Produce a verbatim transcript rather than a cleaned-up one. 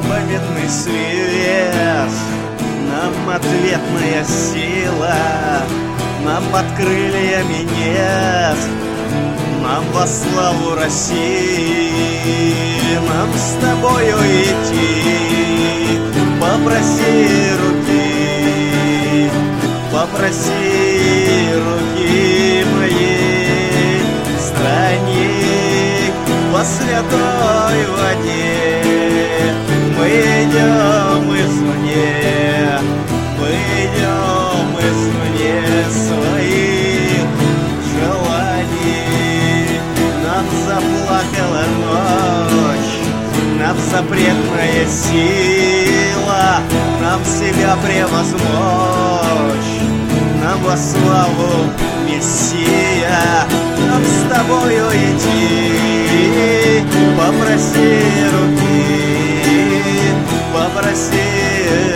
Победный свет, нам ответная сила, нам под крыльями нет, нам во славу России, нам с тобою идти. Попроси руки, попроси руки моей стране по святой воде. Мы идем извне, мы идем извне своих желаний. Нам заплакала ночь, нам запретная сила, нам себя превозмочь, нам во славу Мессия, нам с тобою идти. Попроси руки, попроси